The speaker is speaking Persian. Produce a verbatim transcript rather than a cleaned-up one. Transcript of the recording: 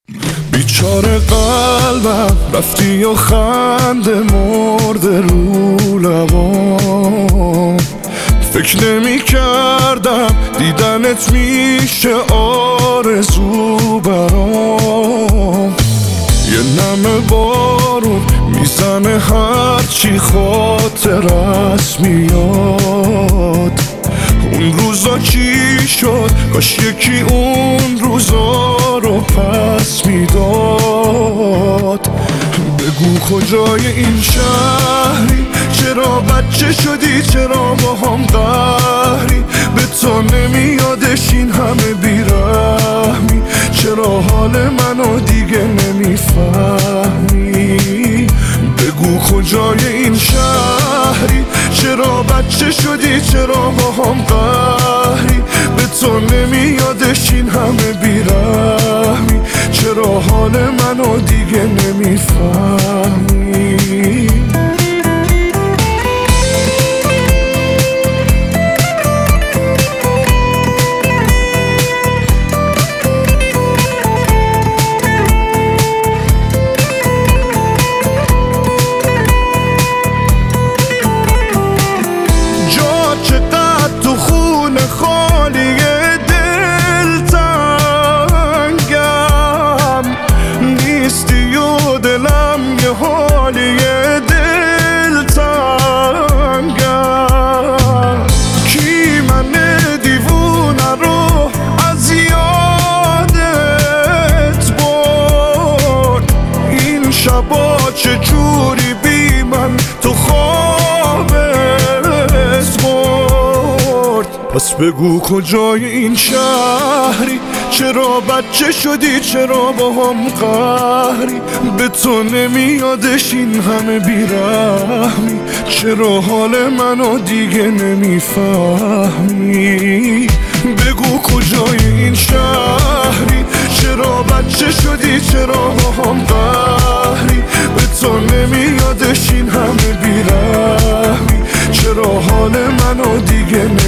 بیچاره قلبم رفتی و خنده مرده رو لبام، فکر نمی کردم دیدنت میشه آرزو برام. یه نم بارون میزنه هرچی خاطرت میاد. اون روزا چی شد؟ کاش یکی اون روزا رو پس میداد. بگو کجای این شهری؟ چرا بچه شدی؟ چرا با هم قهری؟ به تو نمیادش این همه بیرحمی؟ چرا حال منو دیگه نمیفهمی؟ بگو کجای این شهری؟ چرا بچه شدی؟ چرا با هم قهری؟ به تو نمیادش این همه بیرحمی؟ چرا حال منو دیگه نمیفهمی؟ حالی دل تنگم، کی من دیوونه رو از یادت برد؟ این شبا چجوری بی من تو خوابت برد؟ پس بگو کجای این شهری؟ چرا بچه شدی؟ چرا با هم قهری؟ به تو نمیادش این همه بیرحمی؟ چرا حال منو دیگه نمیفهمی؟ بگو کجای این شهری؟ چرا بچه شدی؟ چرا با هم قهری؟ به تو نمیادش این همه بیرحمی؟ چرا حال منو دیگه نمیفهمی؟